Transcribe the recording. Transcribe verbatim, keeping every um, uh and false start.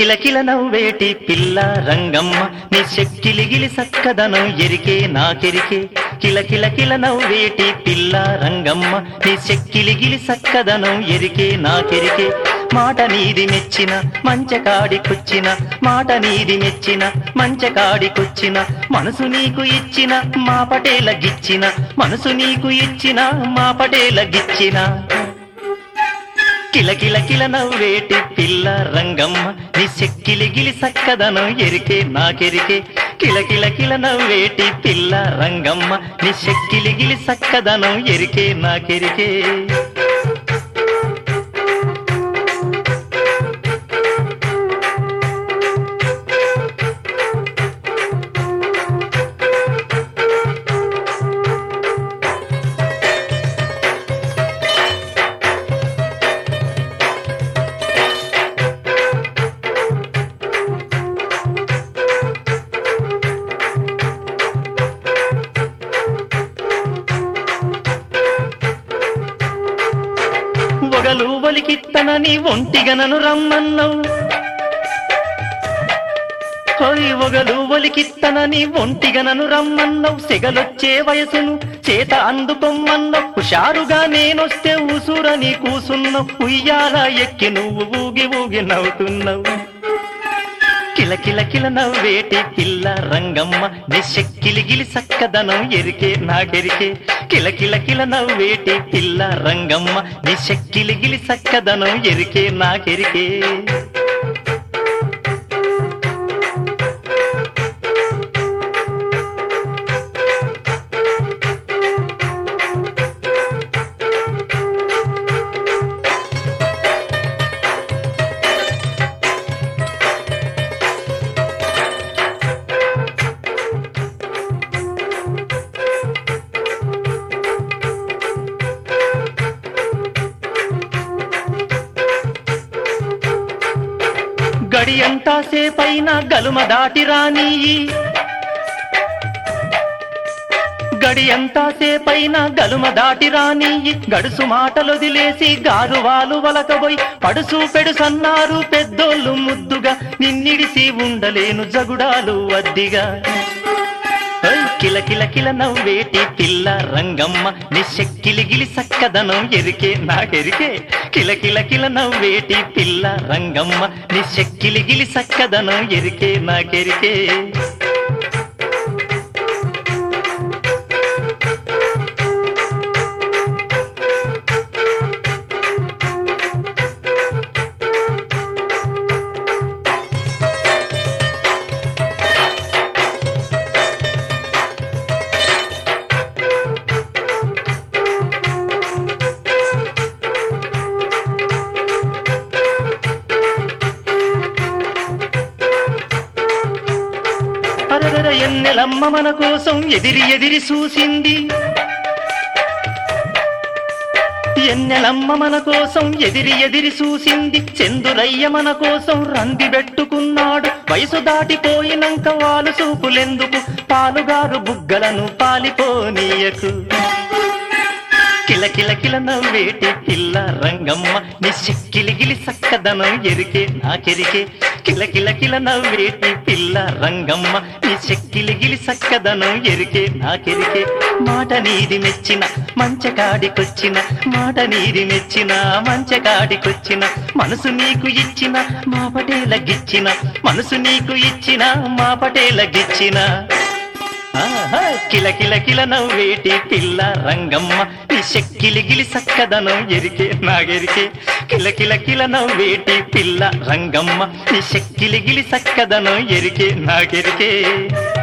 కిలకిల నవ్వేటి పిల్ల రంగమ్మ నీ చెక్కిలిగిలి సక్కదనం ఎరికే నాకెరికే కిలకిల కిల నవ్వేటి పిల్ల రంగమ్మ నీ చెక్కిలిగిలి సక్కదనం ఎరికే నాకెరికే మాట నీది మెచ్చిన మంచకాడికొచ్చిన మాట నీది మెచ్చిన మంచకాడికొచ్చిన మనసు నీకు ఇచ్చిన మా పటేల గిచ్చిన మనసు నీకు ఇచ్చిన మా పటేల గిచ్చిన కిలకిల కిల నవ్వేటి పిల్ల రంగమ్మ నీ చెక్కిలిగిలి సక్కదనం ఎరికే నాకెరికే కిలకిల కిల నవ్వేటి పిల్ల రంగమ్మ నీ చెక్కిలిగిలి సక్కదనం ఎరికే నాకెరికే ఒగలు ఒలికిత్తనని ఒంటిగనను రమ్మన్నవు హోయ్ ఒగలు ఒలికిత్తనని ఒంటిగనను రమ్మన్నవు సెగలొచ్చే వయసును చేత అందుకొమ్మన్నవు హుషారుగా నేనొస్తే ఊసురని కూసున్నవు ఉయ్యాల ఎక్కి నువ్వు ఊగి ఊగి నవ్వుతున్నావు కిలకిల కిల నవ్వేటి పిల్ల రంగమ్మ నీ చెక్కిలిగిలి సక్కదనం ఎరికే నాకెరికే కిలకిల కిల నవ్వేటి పిల్ల రంగమ్మ నీ చెక్కిలిగిలి సక్కదనం ఎరికే నాకెరికే గడియంతా సేపైన గలుమ దాటి రాని గడియంతా సేపైన గలుమ దాటి రాని గడుసు మాటలొదిలేసి గారువాలు వలకబోయి పడుసు పెడుసన్నారు పెద్దోళ్ళు ముద్దుగా నిన్నిడిసి ఉండలేను జగుడాలు అద్దిగా కిలకిల కిల నవ్వేటి పిల్ల రంగమ్మ నీ చెక్కిలిగిలి సక్కదనం ఎరికే నాకెరికే కిలకిల కిల నవ్వేటి పిల్ల రంగమ్మ నీ చెక్కిలిగిలి సక్కదనం ఎరికే నాకెరికే ఎన్నెలమ్మ మన కోసం ఎదిరి ఎదిరి చూసింది ఎన్నెలమ్మ మన కోసం ఎదిరి ఎదిరి చూసింది చందురయ్య మన కోసం రంది పెట్టుకున్నాడు వయసు దాటిపోయినంక వాళ్ళు చూపులెందుకు పాలుగారు బుగ్గలను పాలిపోనీయకు కిలకిల కిల నవ్వేటి పిల్ల రంగమ్మ నీ చెక్కిలిగిలి సక్కదనం ఎరికే నాకెరికే కిలకిల కిల నవ్వేటి పిల్ల రంగమ్మ నీ చెక్కిలిగిలి సక్కదనం ఎరికే నాకెరికే మాట నీది మెచ్చిన మంచకాడికొచ్చిన మాట నీది మెచ్చిన మంచకాడికొచ్చిన మనసు నీకు ఇచ్చిన మా పటేల గిచ్చిన మనసు నీకు ఇచ్చిన మా పటేల గిచ్చిన కిలకిల కిల నవ్వేటి పిల్ల రంగమ్మ నీ చెక్కిలిగిలి సక్కదనం ఎరికే నాగెరికే కిలకిల కిల నవ్వేటి పిల్ల రంగమ్మ నీ చెక్కిలిగిలి సక్కదనం ఎరికే నాగెరికే